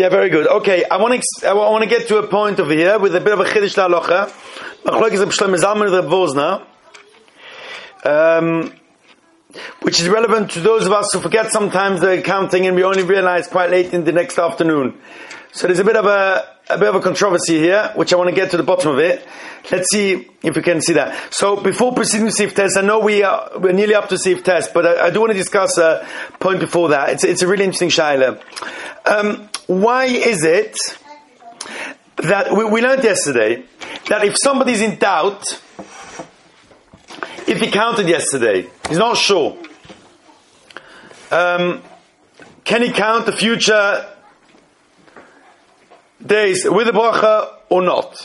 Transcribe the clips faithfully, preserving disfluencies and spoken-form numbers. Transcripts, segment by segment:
Yeah, very good. Okay, I want to ex- I want to get to a point over here with a bit of a chiddush la'alocha. Machlokes Reb Shlomo Zalman and Reb Vosna, um, which is relevant to those of us who forget sometimes the accounting and we only realize quite late in the next afternoon. So there's a bit of a a bit of a controversy here, which I want to get to the bottom of it. Let's see if we can see that. So before proceeding to Sif Test, I know we are we're nearly up to Sif Test, but I, I do want to discuss a point before that. It's it's a really interesting shaila. Um, why is it that we, we learned yesterday that if somebody's in doubt, if he counted yesterday, he's not sure, um, can he count the future days with a bracha or not?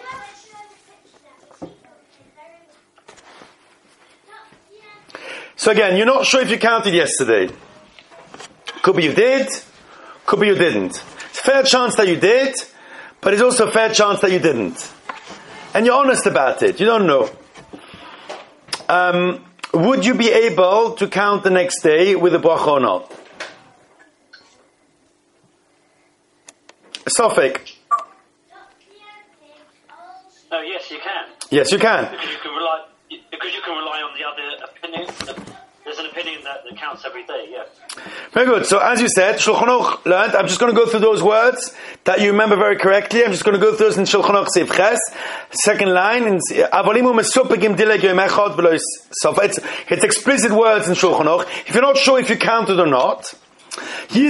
So again, you're not sure if you counted yesterday. Could be you did, could be you didn't. It's a fair chance that you did, but it's also a fair chance that you didn't. And you're honest about it, you don't know. Um, would you be able to count the next day with a bracha or not? Sofik. No, yes, you can. Yes, you can. Because you can rely, because you can rely on the other opinion. There's an opinion that, that counts every day, yeah. Very good. So as you said, Shulchan Aruch learned, I'm just going to go through those words that you remember very correctly. I'm just going to go through those in Shulchan Aruch Seif Ches. Second line, in it's, it's explicit words in Shulchan Aruch. If you're not sure if you counted or not, you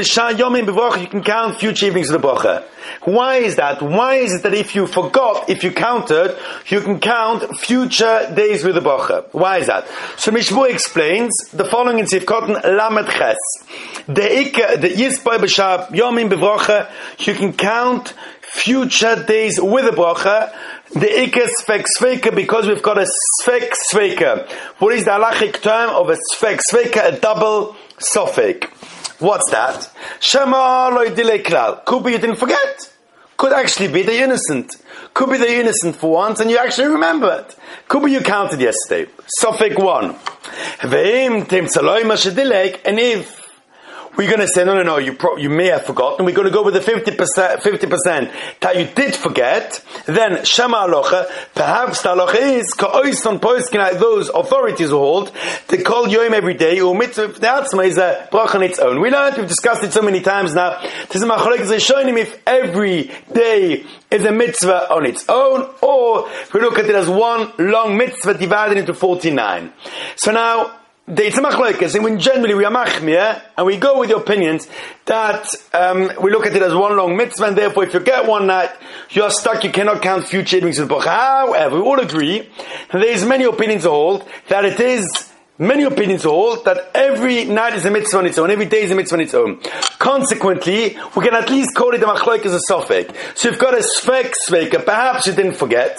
can count future evenings of the bracha. Why is that? Why is it that if you forgot, if you counted, you can count future days with the bracha? Why is that? So Mishmur explains the following in Sif Kotten Lamed Ches. The Ikke, the Yisboi B'Shab Yomim B'Bracha, you can count future days with the bracha. The Ikke Sfek Sveika, because we've got a Sfek Sveika. What is the halachic term of a Sfek Sveika? A double suffix. What's that? Shema lo yidilei klal. Could be you didn't forget. Could actually be that you're innocent. Could be that you're innocent for once and you actually remember it. Could be you counted yesterday. Suffix one. Ve'im tim tzaloi ma shedilek. And if we're going to say, no, no, no, you pro- you may have forgotten, we're going to go with the fifty percent, fifty percent that you did forget, then Shema Alocha, perhaps the Alocha is, Ka'oiston Poiskin, like those authorities who hold, they call Yom every day, or Mitzvah Ne'atzma is a bracha on its own. We learned, we've discussed it so many times now, this is Machlokes Rishonim, if every day is a mitzvah on its own, or we look at it as one long mitzvah divided into forty-nine. So now, the Yitzhak Machlokes, and when generally we are machmir, and we go with the opinions that um, we look at it as one long mitzvah, and therefore if you get one night, you are stuck, you cannot count future evenings of the bracha. However, we all agree that there is many opinions to hold, that it is many opinions to hold, that every night is a mitzvah on its own, every day is a mitzvah on its own. Consequently, we can at least call it the Machlokes as a sofek. So you've got a sfek sveka, perhaps you didn't forget,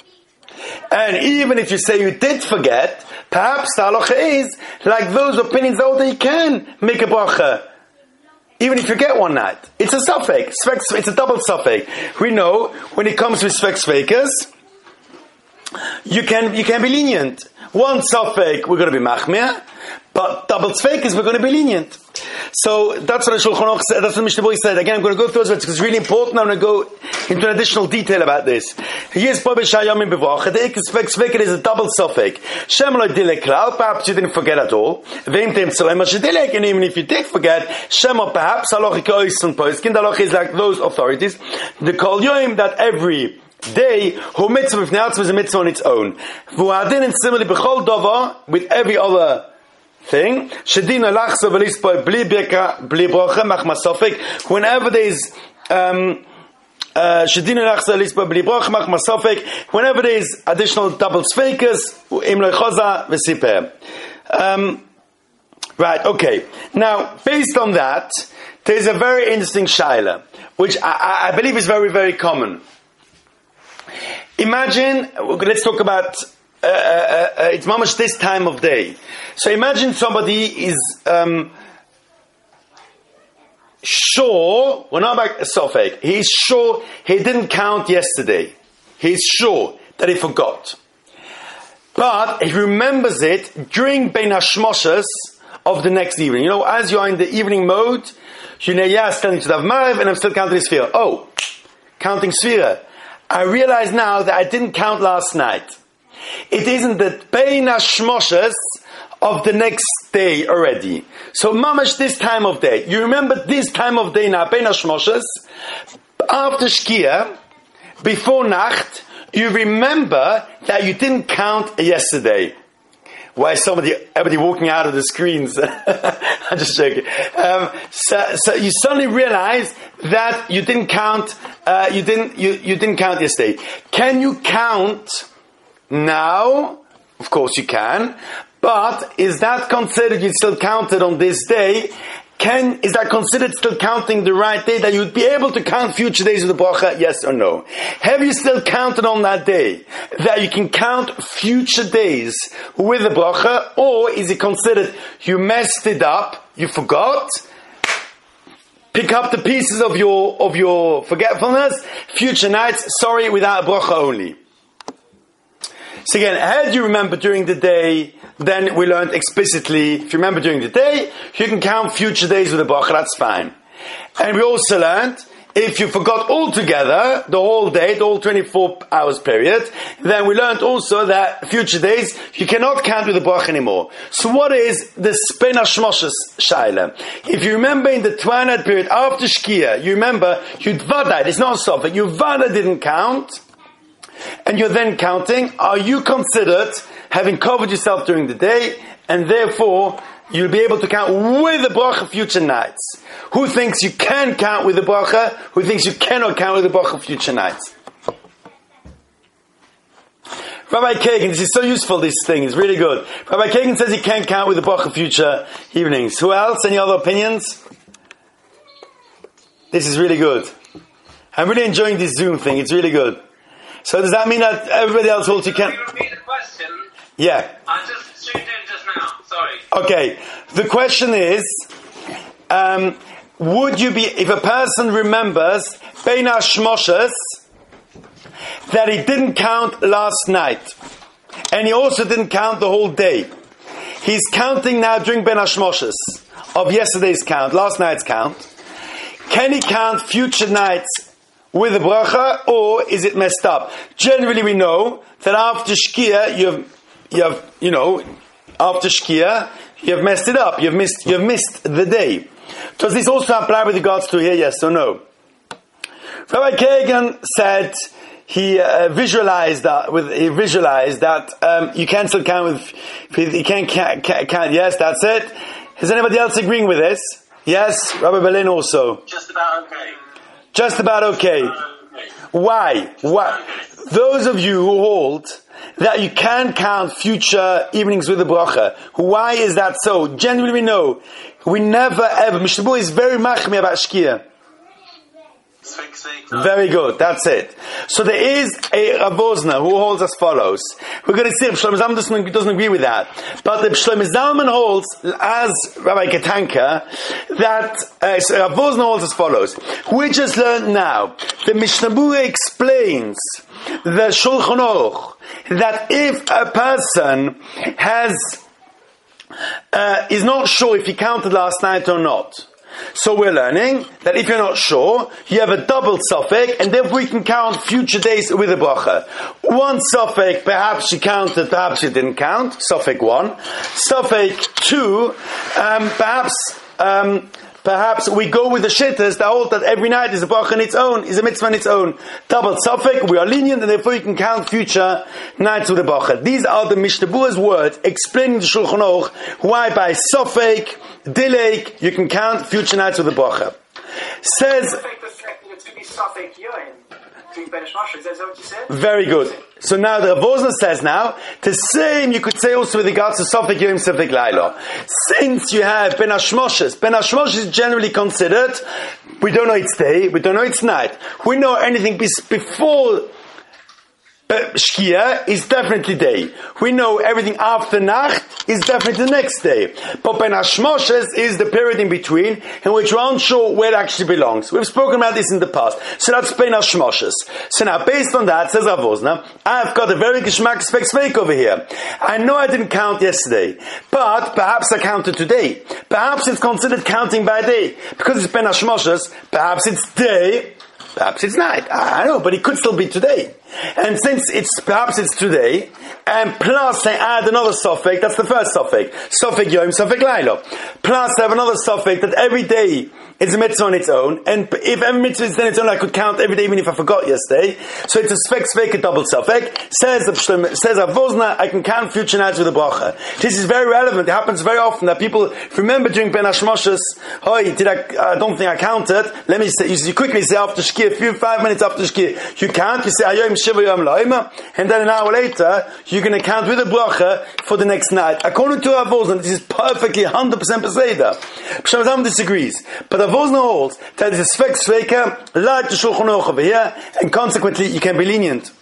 and even if you say you did forget, perhaps the halacha is like those opinions that they can make a bracha, even if you get one night. It's a suffix. It's a double suffix. We know when it comes to sfek svekas, you can you can be lenient. One suffix we're going to be machmir, but double tzfeikas we're going to be lenient. So that's what the Shulchan Aruch said. That's what Mishnah Berurah said. Again, I'm going to go through those words because it's really important. I'm going to go into an additional detail about this. Here's Bobby Shayamim Bevach. The Ikesvek Sveket is a double suffix. Shem lo dilek klal. Perhaps you didn't forget at all. Veim tem tzolem ashidilek. And even if you did forget, Shem or perhaps halachic oisun poskin. The halacha is like those authorities. The kol yoim that every day who mitzvah with ne'atzma is a mitzvah on its own. V'u'adin and similarly b'chol dova with every other thing. Shedina lachsa v'lispo bli beka bli brocha machma sofek. Whenever there is um Shedina lachsa v'lispo bli brocha machma sofek. Whenever there is additional double sfeikas im lo choza v'siper. Um Right. Okay. Now, based on that, there is a very interesting shaila, which I, I believe is very very common. Imagine, let's talk about, uh, uh, uh, it's mamash this time of day. So imagine somebody is um, sure, we're not about a sofek, he's sure he didn't count yesterday. He's sure that he forgot. But he remembers it during Bein HaShmoshes of the next evening. You know, as you're in the evening mode, you know, yeah, still to have Mariv, and I'm still counting Sfira. Oh, counting Sfira. I realize now that I didn't count last night. It isn't the Bein HaShmoshes of the next day already. So mamash this time of day. You remember this time of day now, Bein HaShmoshes, after Shkia, before Nacht, you remember that you didn't count yesterday. Why is somebody, everybody walking out of the screens? I'm just joking. Um, so, so you suddenly realize that you didn't count, uh, you didn't, you, you didn't count yesterday. Can you count now? Of course you can. But is that considered you still counted on this day? Can, is that considered still counting the right day, that you would be able to count future days with the bracha, yes or no? Have you still counted on that day that you can count future days with the bracha, or is it considered you messed it up, you forgot, pick up the pieces of your of your forgetfulness, future nights, sorry, without a bracha only? So again, had you remember during the day, then we learned explicitly, if you remember during the day, you can count future days with a bracha, that's fine. And we also learned, if you forgot altogether, the whole day, the whole twenty-four hours period, then we learned also that future days, you cannot count with the bracha anymore. So what is the Bein HaShmoshes Shaila? If you remember in the twilight period after Shkia, you remember, you Vada, it's not so, but you Vada didn't count, and you're then counting, are you considered having covered yourself during the day, and therefore you'll be able to count with the bracha future nights? Who thinks you can count with the bracha? Who thinks you cannot count with the bracha future nights? Rabbi Kagan, this is so useful, this thing, it's really good. Rabbi Kagan says he can't count with the bracha future evenings. Who else? Any other opinions? This is really good. I'm really enjoying this Zoom thing, it's really good. So does that mean that everybody else holds you can? Can you repeat the question? Yeah. I just tuned in just now, sorry. Okay. The question is, um, would you be, if a person remembers Bein HaShmoshes that he didn't count last night, and he also didn't count the whole day, he's counting now during Bein HaShmoshes of yesterday's count, last night's count, can he count future nights with the bracha, or is it messed up? Generally, we know that after Shkia, you have, you have, you know, after Shkia, you have messed it up. You have missed, you have missed the day. Does this also apply with regards to here? Yes or no? Rabbi Kagan said he uh, visualized that. With he visualized that um, you can still count with. You can count, count. Yes, that's it. Is anybody else agreeing with this? Yes, Rabbi Berlin also. Just about okay. Just about okay. Why? Why? Those of you who hold that you can count future evenings with the bracha, why is that so? Generally we know, we never ever, Mishnah Berurah is very machmir about Shkia. Very good, that's it. So there is a Rav Wosner who holds as follows. We're going to see if Shlomo Zalman doesn't, doesn't agree with that. But the Shlomo Zalman holds, as Rabbi Ketanka, that uh, so Rav Wosner holds as follows. We just learned now, the Mishnah Berurah explains the Shulchan Aruch, that if a person has, uh, is not sure if he counted last night or not, so we're learning that if you're not sure, you have a double suffix, and therefore we can count future days with a bracha. One suffix, perhaps you counted, perhaps you didn't count, suffix one. Suffix two, um, perhaps, um, perhaps we go with the shittas that hold that every night is a bracha in its own, is a mitzvah in its own. Double suffix, we are lenient, and therefore you can count future nights with a bracha. These are the Mishnah Berurah's words explaining the Shulchan Aruch why by suffix, delay, you can count future nights with a bracha. Says, very good. So now the Rav Wosner says now, the same you could say also with regards to Sofek Yom, Sofek Laila. Since you have Bein HaShmoshes, Bein HaShmoshes is generally considered, we don't know its day, we don't know its night. We know anything before But Shkia is definitely day. We know everything after Nacht is definitely the next day. But Ben Hashmoshes is the period in between in which we're unsure where it actually belongs. We've spoken about this in the past. So that's Ben Hashmoshes. So now, based on that, says Rav Wosner, I've got a very geschmack spec fake over here. I know I didn't count yesterday, but perhaps I counted today. Perhaps it's considered counting by day. Because it's Ben Hashmoshes, perhaps it's day, perhaps it's night. I don't know, but it could still be today. And since it's, perhaps it's today, and plus I add another suffix, that's the first suffix. Suffix Yom, suffix Laila. Plus I have another suffix that every day is a mitzvah on its own, and if every mitzvah is on its own, I could count every day even if I forgot yesterday. So it's a spek svek, a double suffix. Says says Rav Wosner, I can count future nights with a bracha. This is very relevant. It happens very often that people remember during Ben Hashmoshes, oh, did I, I don't think I counted. Let me say, you quickly say after Shkia, a few, five minutes after Shkia, you count, you say Ayom Shiva Yom Laima, and then an hour later, you're going to count with a bracha for the next night. According to Rav Wosner, this is perfectly one hundred percent Peseda. Pshat Zalman disagrees. But Rav Wosner holds that it's a Svek Sveka, like the Shulchan Aruch over here, and consequently, you can be lenient.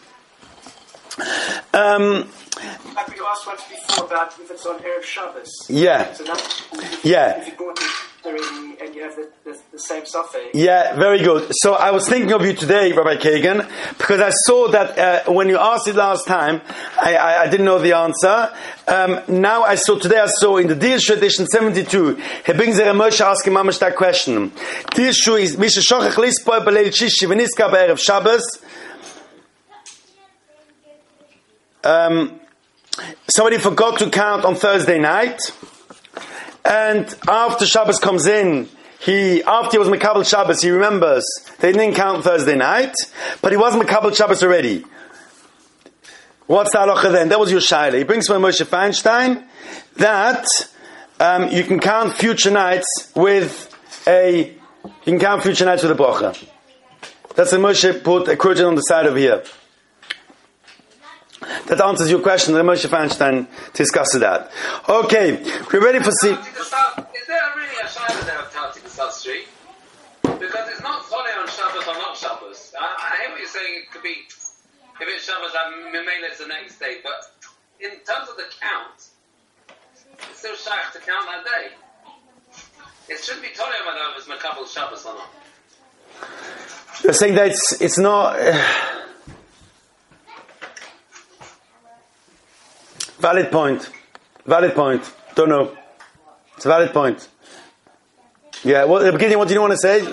Um, Like we asked once before about if it's on Erev Shabbos. Yeah. So that, Yeah. If you brought it during and you have the, the, the same suffix. Yeah, very good. So I was thinking of you today, Rabbi Kagan, because I saw that uh, when you asked it last time, I, I, I didn't know the answer. Um, now I saw, today I saw in the Dirshu edition seventy-two, he brings a Moshe asking Mamash that question. Dirshu is, Misha Shochach Lispoy B'leil Shishi V'niska B'erev Shabbos. Um, somebody forgot to count on Thursday night, and after Shabbos comes in, he, after he was Mekabel Shabbos, he remembers they didn't count Thursday night, but he was Mekabel Shabbos already. What's the halacha then? That was your shaila. He brings from Moshe Feinstein that um, you can count future nights with a, you can count future nights with a bracha. That's what Moshe put a quote on the side over here. That answers your question. Moshe Feinstein discussed that. Okay, we're ready for see. Is there really a Shaila there of counting the South Street? Because it's not solely on Shabbos or not Shabbos. I, I hear what you're saying. It could be, if it's Shabbos, maybe it's the next day. But in terms of the count, it's still shaykh to count that day. It should be totally on whether it's Mekabel Shabbos or not. You're saying that it's, it's not... Uh, valid point. Valid point. Don't know. It's a valid point. Yeah, well, at the beginning, what do you want to say?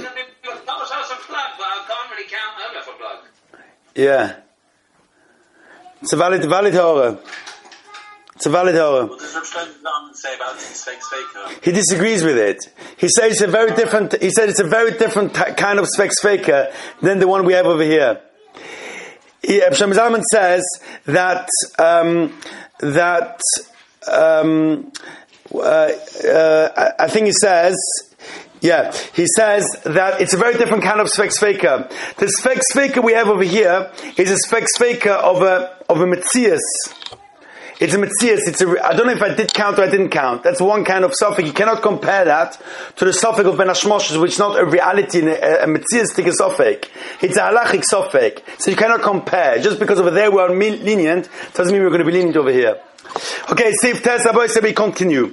Yeah. It's a valid, valid horror. It's a valid horror. What does Rav Shlomo say about Sfeik Sveika? He disagrees with it. He says it's a very different, he said it's a very different t- kind of Sfeik Sveika than the one we have over here. Rav Shlomo Zalman says that, um, that, um, uh, uh, I think he says, yeah, he says that it's a very different kind of Sfek Sveika. The Sfek Sveika we have over here is a Sfek Sveika of a, of a Metzias. It's a Metzias, it's a, I don't know if I did count or I didn't count. That's one kind of suffix. You cannot compare that to the suffix of Ben Hashmoshes, which is not a reality, a, a Metzias suffix. It's a halachic suffix. So you cannot compare. Just because over there we are lenient, doesn't mean we're going to be lenient over here. Okay, Sif Tessa Boy, so we continue.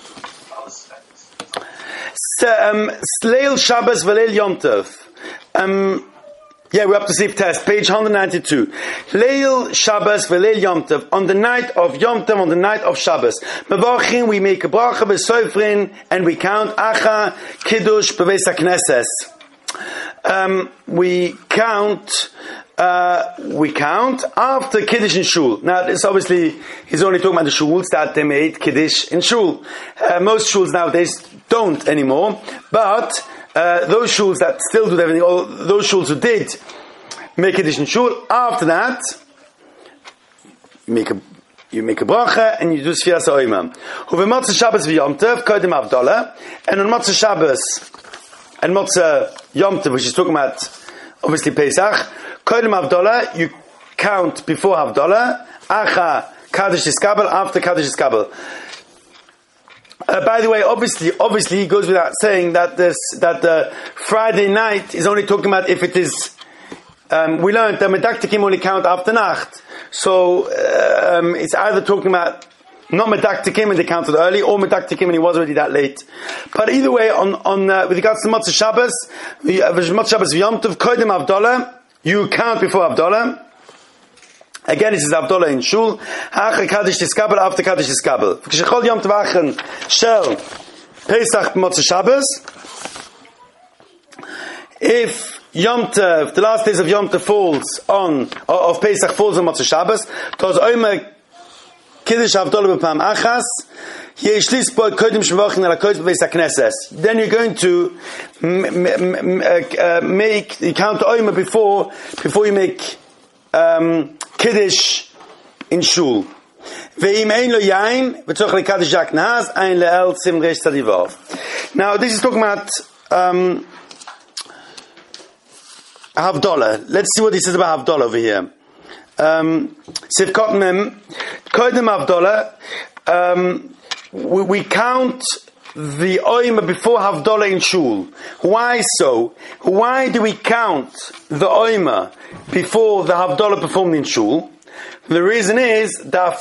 Um, Leil Shabbos v'Leil Yom Tov. Um, yeah, we're up to Sif Test, page one ninety-two. Leil Shabbos v'Leil Yom Tov. On the night of Yom Tov, on the night of Shabbos. Mevachin, we make a bracha b'Sofrin, and we count Acha Kiddush b'Beis HaKnesses. Um, we count. Uh, we count after Kiddush in Shul. Now, this obviously, he's only talking about the Shuls that they made Kiddush in Shul. Uh, most Shuls nowadays don't anymore, but uh, those Shuls that still do everything, all those Shuls who did make Kiddush in Shul, after that, you make a You make a bracha and you do Sfiras HaOimam. Uve Motzah Shabbos v'Yom Tov, Kodim Havdalah, and on Motzah Shabbos and Motzah Yom Tov, which is talking about obviously Pesach, Kodim Havdalah, you count before Havdalah, Acha Kaddish Iskabel, after Kaddish Iskabel. Uh, by the way, obviously, obviously, he goes without saying that this that the Friday night is only talking about if it is um, we learned that medaktikim only count after nacht. So uh, um, it's either talking about not medaktikim and they counted early, or medaktikim and he was already that late. But either way, on on uh, with regards to Motzei Shabbos, Motzei Shabbos Yom Tov Kodim Havdalah, you count before Havdalah. Again, this is Havdalah in Shul. After Kaddish Tiskabel, after Kaddish Tiskabel. V'kishachol Yom Tov Achen Shel Pesach Motzei Shabbos. If Yom Tov, the last days of Yom Tov falls on, of Pesach falls on Motzei Shabbos, Toz Omer Kiddush Havdalah B'Pam Achas, Yeishlis Bo Kodim Shvachin Ala Kodesh B'Beis HaKnesses. Then you're going to m- m- uh, make, you count Omer before, before you make um, Kiddush in Shul. Ve'im ein lo yain, v'tzoch leKaddish Yaknaz, ein le'el tzim reish tzadivav. Now this is talking about um, Havdalah. Let's see what he says about Havdalah over here. Um, Sivkot Mem, Kodim Havdalah, um, we, we count the Oima before Havdalah in Shul. Why so? Why do we count the Oima before the Havdalah performed in Shul? The reason is that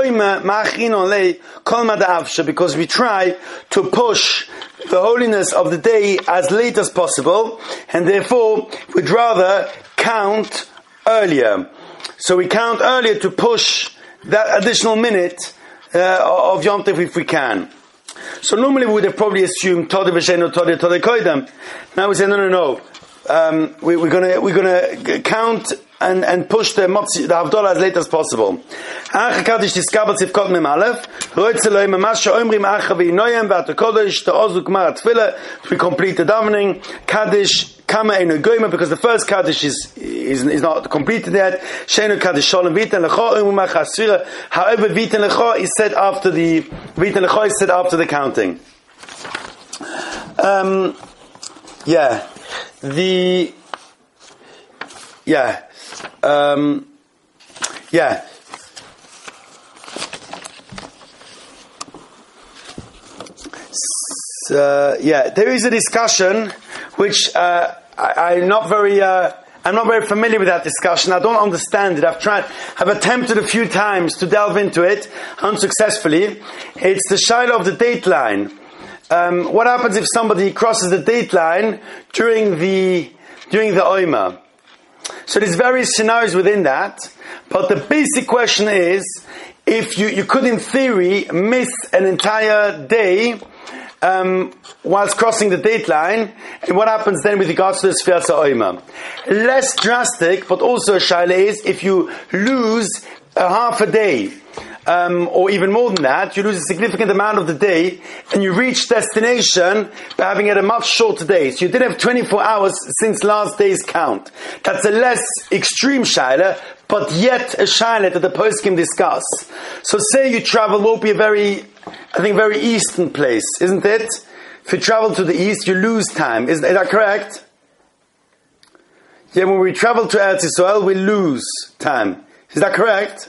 because we try to push the holiness of the day as late as possible, and therefore we'd rather count earlier. So we count earlier to push that additional minute uh, of Yom Tov if we can. So normally we would have probably assumed Todeh v'Sheino Todeh Todeh Koidem. Now we say no, no, no. Um, we, we're gonna we're gonna count and, and push the Motzi, the Havdalah as late as possible. We complete the davening. Kaddish Kama Eino Goyma, because the first Kaddish is, is, is not completed yet. Sheinu Kaddish Shalom Viten Lecha Umumach Hasira. However, Viten Lecha is said after the Viten Lecha is said after the counting. Um, yeah, the yeah, um, yeah. So, yeah, there is a discussion which uh, I, I'm not very, uh, I'm not very familiar with that discussion. I don't understand it. I've tried, I've attempted a few times to delve into it unsuccessfully. It's the shiloh of the date line. Um, what happens if somebody crosses the date line during the during the Oima? So there's various scenarios within that, but the basic question is, if you, you could in theory miss an entire day Um, whilst crossing the date line, and what happens then with regards to the Sfiras HaOima? Less drastic, but also a shaila is if you lose a half a day, um, or even more than that, you lose a significant amount of the day, and you reach destination by having had a much shorter day. So you did have twenty-four hours since last day's count. That's a less extreme shaila, but yet a shaila that the poskim discuss. So say you travel, won't be a very, I think, very eastern place, isn't it? If you travel to the east, you lose time. Is, is that correct? Yeah, when we travel to Eretz Yisrael, we lose time. Is that correct?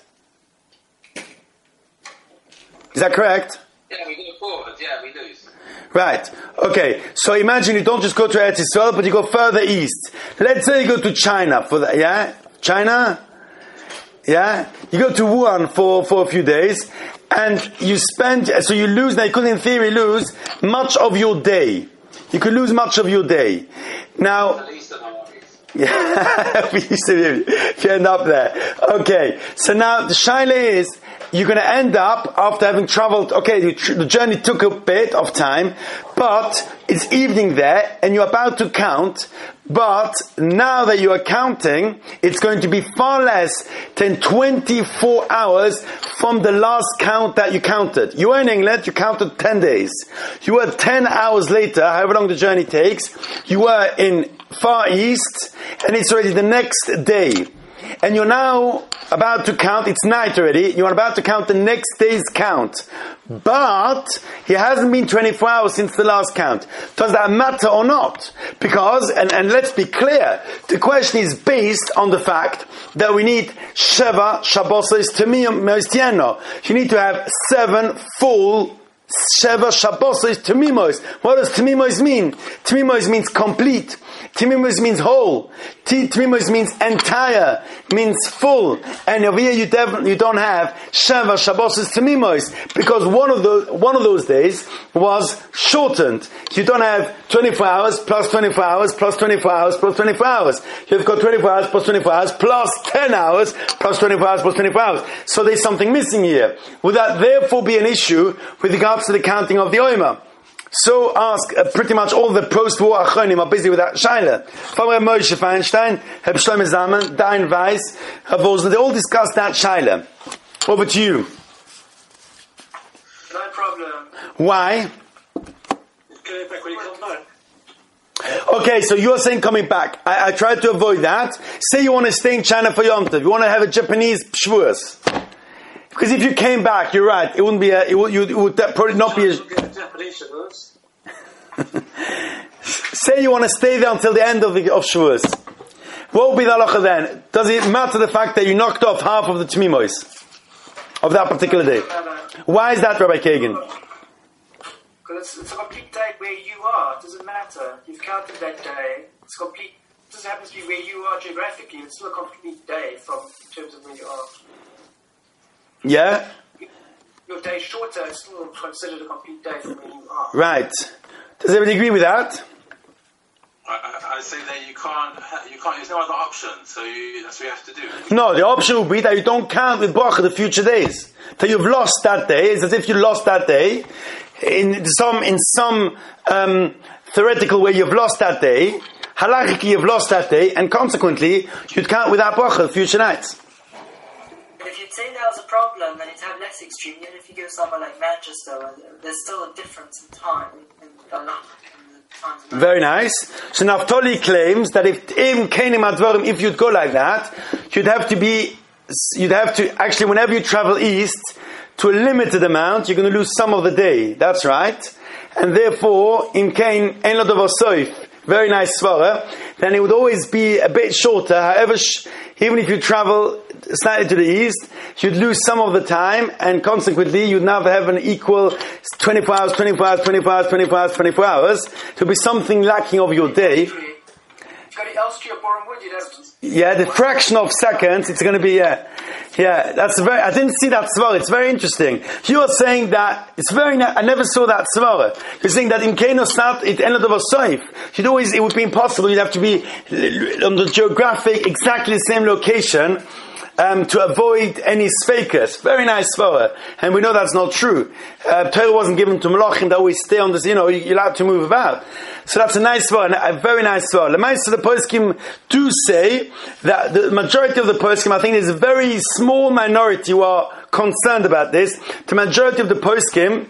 Is that correct? Yeah, we go forward. Yeah, we lose. Right. Okay. So imagine you don't just go to Eretz Yisrael, but you go further east. Let's say you go to China for the, yeah? China? Yeah? You go to Wuhan for, for a few days, and you spend, so you lose, now you could in theory lose much of your day. You could lose much of your day. Now, At least an hour. yeah, if you end up there. Okay, so now the shaila is, you're going to end up after having traveled, okay, you tr- the journey took a bit of time, but it's evening there, and you're about to count, but now that you are counting, it's going to be far less than twenty-four hours from the last count that you counted. You were in England, you counted ten days. You were ten hours later, however long the journey takes, you were in Far East, and it's already the next day. And you're now about to count, it's night already, you're about to count the next day's count. But it hasn't been twenty-four hours since the last count. Does that matter or not? Because, and, and let's be clear, the question is based on the fact that we need Sheva Shabbosos Temiyim Mostieno. You need to have seven full Sheva Shabbos is Tamimos. What does Tamimos mean? Tamimos means complete. Tamimos means whole. Tamimos means entire, means full. And over here you definitely you don't have Sheva Shabbos is Tamimos, because one of the one of those days was shortened. You don't have twenty-four hours plus twenty-four hours plus twenty-four hours plus twenty-four hours. You've got twenty-four hours plus twenty-four hours plus ten hours plus twenty-four hours plus twenty-four hours. So there's something missing here. Would that therefore be an issue with regards to the counting of the Omer? So ask, uh, pretty much all the post-war Achronim are busy with that Shaila. Father Moshe Feinstein, Herr Shlomo Zalman, Dain Weiss, Herr Wozen, they all discuss that Shaila. Over to you. No problem. Why? Go back when you come back. Okay, so you're saying coming back. I, I tried to avoid that. Say you want to stay in China for Yom Tov. You want to have a Japanese Shavuos. Because if you came back, you're right. It wouldn't be a. It would, you, it would probably not be a. Say you want to stay there until the end of the of Shavuos. What would be the halacha then? Does it matter the fact that you knocked off half of the Tmimois of that particular day? Why is that, Rabbi Kagan? Because it's, it's a complete day where you are. It doesn't matter. You've counted that day. It's complete. It just happens to be where you are geographically. It's still a complete day from in terms of where you are. Yeah? Your day shorter is still considered a complete day from where you are. Right. Does everybody agree with that? I, I, I say that you can't, you can't, there's no other option, so you, that's what you have to do. No, the option would be that you don't count with bracha the future days. That you've lost that day. It's as if you lost that day. In some, in some um, theoretical way, you've lost that day. Halachically, you've lost that day, and consequently, you'd count without bracha the future nights. If you'd say that was a problem, then you'd have less extreme. Even if you go somewhere like Manchester, where there's still a difference in time. In the, in the times of Very nice. So Naftali claims that if im kenim advarim, if you'd go like that, you'd have to be, you'd have to actually, whenever you travel east to a limited amount, you're going to lose some of the day. That's right. And therefore, im kein ein lo very nice svara, then it would always be a bit shorter. However, sh- even if you travel slightly to the east, you'd lose some of the time, and consequently, you'd now have an equal twenty-four hours, twenty-four hours, twenty-four hours, twenty-four hours, twenty-four hours. To be something lacking of your day. If you got the Elstree or Bournemouth, you'd have to... Yeah, the fraction of seconds, it's going to be, yeah. Yeah, that's very, I didn't see that svara. It's very interesting. You're saying that, it's very, I never saw that svara. You're saying that in Keno Sat, it ended up a safe. You'd always, it would be impossible. You'd have to be on the geographic, exactly the same location, um, to avoid any sfekas. Very nice svara. And we know that's not true. Uh, Torah wasn't given to Malachim that always stay on this, you know, you're allowed to move about. So that's a nice svara, a very nice svara. The Maisa of the poskim do say that the majority of the poskim, I think there's a very small minority who are concerned about this. The majority of the poskim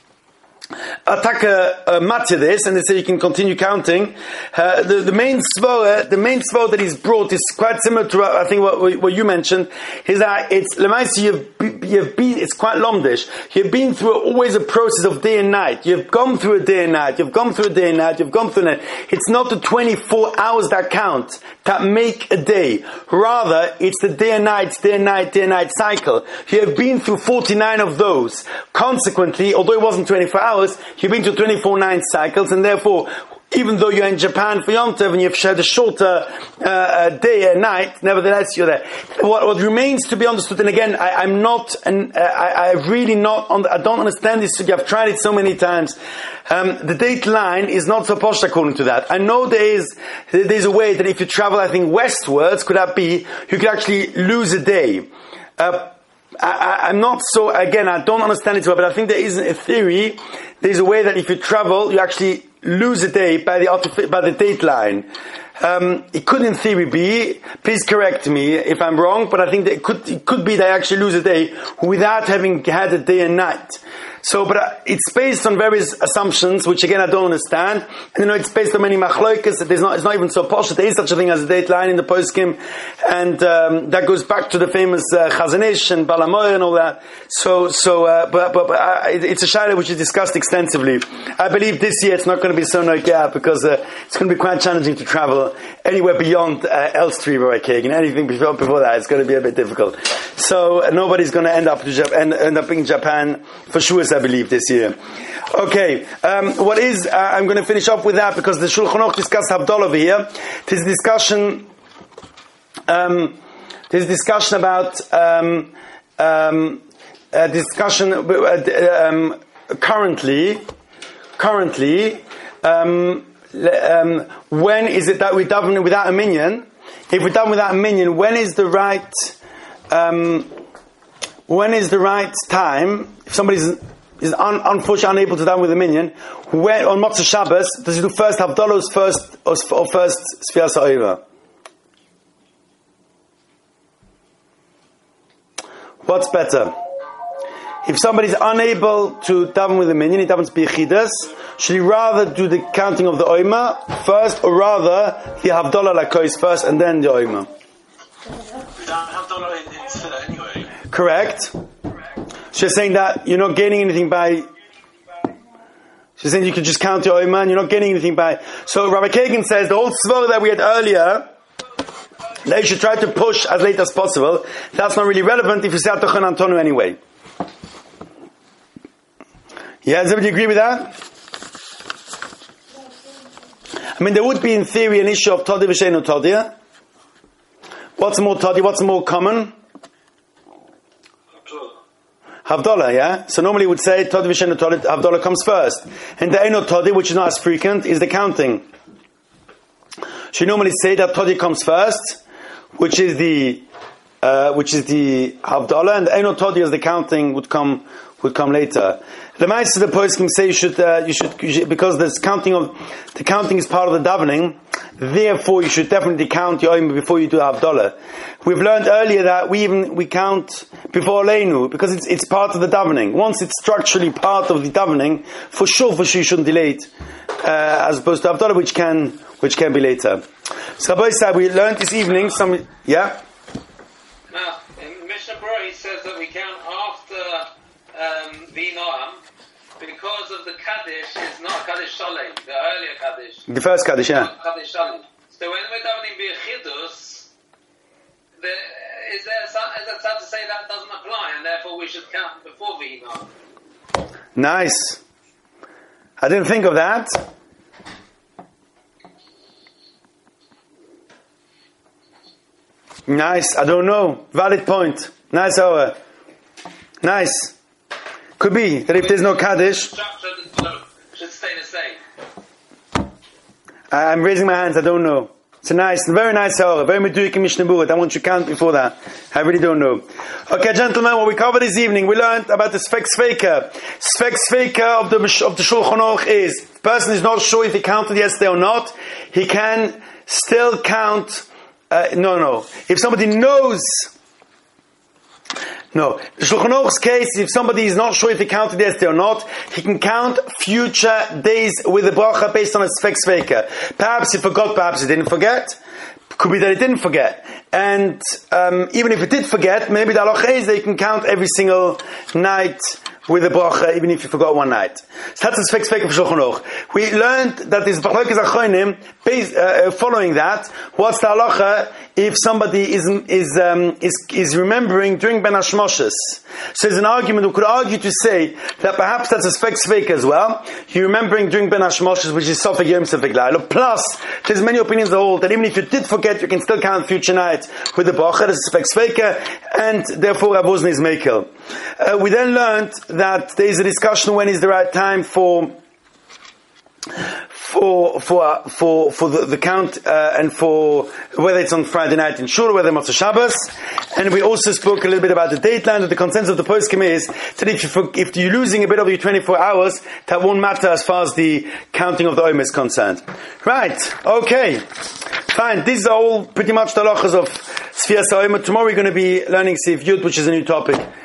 attack a, a matter this, and they say you can continue counting. Uh, the, the main svara, the main svara that is brought is quite similar to uh, I think what, what you mentioned. Is that it's lemaisi you've you've been it's quite lomdish. You've been through always a process of day and night. You've gone through a day and night. You've gone through a day and night. You've gone through a night. It's not the twenty-four hours that count that make a day. Rather, it's the day and night, day and night, day and night cycle. You have been through forty-nine of those. Consequently, although it wasn't twenty-four hours. You've been to twenty-four nine cycles, and therefore, even though you're in Japan for Yom Tov and you've shared a shorter uh, day and night, nevertheless you're there. What, what remains to be understood, and again, I, I'm not, an, uh, I, I really not, on, I don't understand this. I've tried it so many times. Um, the date line is not so posh according to that. I know there is, there's a way that if you travel, I think westwards, could that be, you could actually lose a day. Uh, I, I'm not so, again, I don't understand it well, but I think there is a theory, there's a way that if you travel, you actually lose a day by the by the date line. Um, it could in theory be, please correct me if I'm wrong, but I think that it could, it could be that I actually lose a day without having had a day and night. So, but uh, it's based on various assumptions, which again I don't understand. And you know, it's based on many machloikas, that there's not, it's not even so posh that there is such a thing as a date line in the poskim. And, um, that goes back to the famous, uh, Chazon Ish and Balamoyer and all that. So, so, uh, but, but, but uh, it's a shayla which is discussed extensively. I believe this year it's not going to be so nokia because, uh, it's going to be quite challenging to travel anywhere beyond, uh, Elstree or Kagan. Anything before, before that, it's going to be a bit difficult. So, uh, nobody's going to end up, to Jap- end, end up in Japan for sure. I believe, this year. Okay, um, what is, uh, I'm going to finish off with that because the Shulchan Aruch discussed Havdalah over here. There's a discussion, um, there's a discussion about, um, um, a discussion, uh, um, currently, currently, um, um, when is it that we daven without a minyan? If we're done without a minyan, when is the right, um, when is the right time? If somebody's is un, unfortunately unable to daven with a minyan, when on Motzei Shabbos does he do first Havdalah or first or, or first Sfiras Ha'orah? What's better? If somebody's unable to daven with a minyan, he davens b'yechidus. Should he rather do the counting of the oima first, or rather the Havdalah Lakois first and then the oima? Havdalah in Tefillah anyway. Correct. She's saying that you're not gaining anything by. She's saying you can just count your oima and you're not gaining anything by. So Rabbi Kagan says the whole svara that we had earlier, that you should try to push as late as possible. That's not really relevant if you say Atochan Antonu anyway. Yeah, does everybody agree with that? I mean, there would be in theory an issue of Todi v'sheinu Todi. What's more Todi? What's more common? Havdalah, yeah? So normally we would say Todi v'sheinu Todi, Havdalah comes first. And the Eino Todi, which is not as frequent, is the counting. So you normally say that Todi comes first, which is the uh, which is the Havdalah, and the Eino Todi as the counting would come would come later. The Ma'aser the poskim say you should, uh, you should, you should, because this counting of the counting is part of the davening. Therefore, you should definitely count your oim before you do Havdalah. We've learned earlier that we even we count before Leinu because it's it's part of the davening. Once it's structurally part of the davening, for sure, for sure, you shouldn't delay it, uh, as opposed to Havdalah, which can which can be later. So, Rabbi said we learned this evening. Some yeah. Now, in Mishnah Berurah, he says that we count after um, the Noam. Because of the Kaddish, it's not Kaddish Shalem, the earlier Kaddish. The first Kaddish, yeah. Kaddish Shalem. So when we're davening b'yechidus, is there some, is there some to say that doesn't apply, and therefore we should count before V'ino? Nice. I didn't think of that. Nice. I don't know. Valid point. Nice hour. Nice. Could be that if there's no Kaddish, should stay the same. I'm raising my hands. I don't know. It's a nice, very nice hour, very meduik Mishnah Berurah. I want you to count before that. I really don't know. Okay, gentlemen, what we covered this evening, we learned about the Sfek Sveika. Sfek Sveika of the of the Shulchan Aruch is the person is not sure if he counted yesterday or not. He can still count. Uh, no, no. If somebody knows. No. The Shulchan Aruch's case, if somebody is not sure if he counted yesterday or not, he can count future days with the bracha based on a Sfek Sveika. Perhaps he forgot, perhaps he didn't forget. Could be that he didn't forget. And um, even if he did forget, maybe the halacha is that you can count every single night with the bracha, even if you forgot one night. So that's the Sfek Sveika for Shulchan Aruch. We learned that this B'chlokas Achronim, following that, what's the halacha if somebody is is um, is is remembering during Ben Hashmoshes? So there's an argument. We could argue to say that perhaps that's a Sfek Sveika as well. You're remembering during Ben Hashmoshes, which is Sofek Yom Sofek Laila. Plus, there's many opinions that hold that even if you did forget, you can still count future night with the bracha. That's a Sfek Sveika, and therefore Rav Wosner is Mekel. Uh, we then learned that there is a discussion when is the right time for for for for for the, the count uh, and for whether it's on Friday night in Shul or whether it's Shabbos. And we also spoke a little bit about the dateline. And the consensus of the poskim is that if you if you're losing a bit of your twenty-four hours, that won't matter as far as the counting of the Omer is concerned. Right? Okay. Fine. These are all pretty much the halachas of Sfiras Ha'omer. Tomorrow we're going to be learning Sif Yud, which is a new topic.